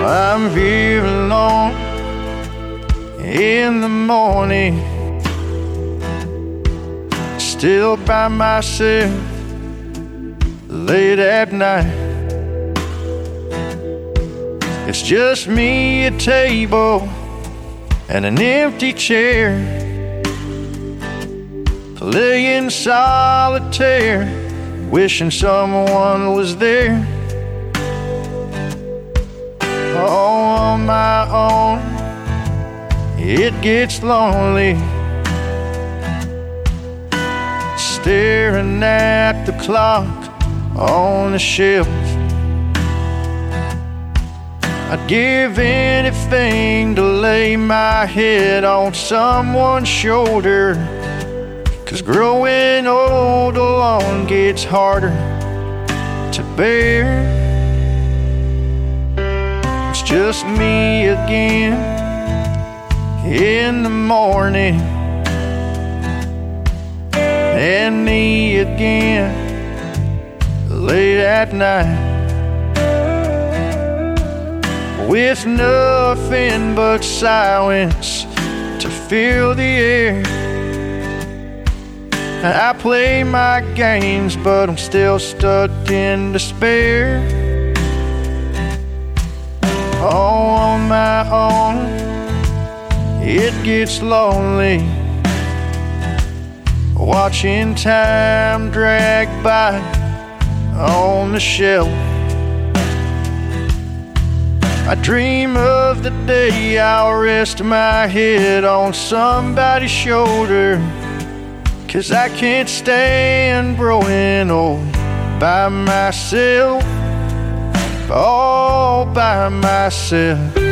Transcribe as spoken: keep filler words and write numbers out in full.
I'm here alone in the morning, still by myself late at night. It's just me, a table, and an empty chair, playing solitaire, wishing someone was there. All on my own, it gets lonely, staring at the clock on the shelf. I'd give anything to lay my head on someone's shoulder, 'cause growing old alone gets harder to bear. It's just me again in the morning, and me again late at night, with nothing but silence to fill the air. I play my games, but I'm still stuck in despair. All on my own, it gets lonely, watching time drag by on the shelf. I dream of the day I'll rest my head on somebody's shoulder, 'cause I can't stand growing old by myself, all by myself.